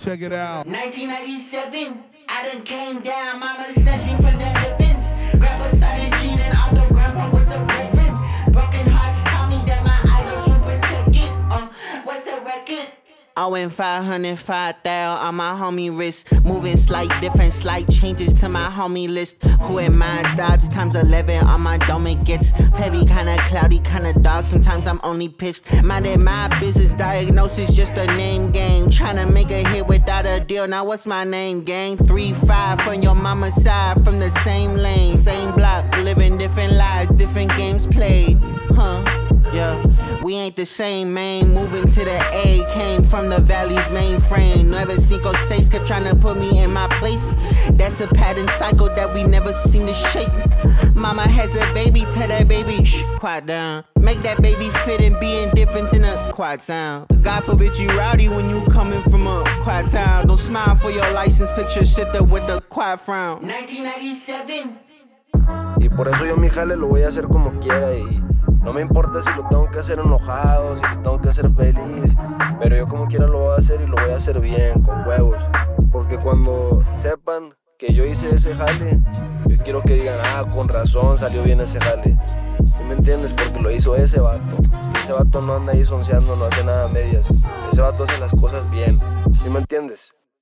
Check it out. 1997, I done came down. Mama snatched me from the heavens. Grandpa started cheating, although grandpa was a reverend. Broken hearts taught me that my idols will protect it. What's the record? I went 500, 5,000 on my homie wrist. Moving slight changes to my homie list. Who am I? Dots times 11 on my dome it gets heavy, kinda cloudy, kinda dark. Sometimes I'm only pissed. Minded my business, diagnosis just a name game. Tryna make a hit without a deal. Now what's my name, gang? 3-5 from your mama's side, from the same lane, same block, living different lives, different games played. Yeah, we ain't the same, man. Moving to the A, came from the valley's mainframe. Never 5-6 kept trying to put me in my place. That's a pattern cycle that we never seem to shake. Mama has a baby, tell that baby, shh, quiet down. Make that baby fit and be indifferent in a quiet sound. God forbid you rowdy when you coming from a quiet town. Don't smile for your license picture, sit there with a quiet frown. 1997. Y por eso yo mi jale lo voy a hacer como quiera y no me importa si lo tengo que hacer enojado, si lo tengo que hacer feliz, pero yo como quiera lo voy a hacer y lo voy a hacer bien, con huevos. Porque cuando sepan que yo hice ese jale, yo quiero que digan, con razón salió bien ese jale. ¿Sí me entiendes? Porque lo hizo ese vato. Y ese vato no anda ahí sonceando, no hace nada a medias. Ese vato hace las cosas bien. ¿Sí me entiendes?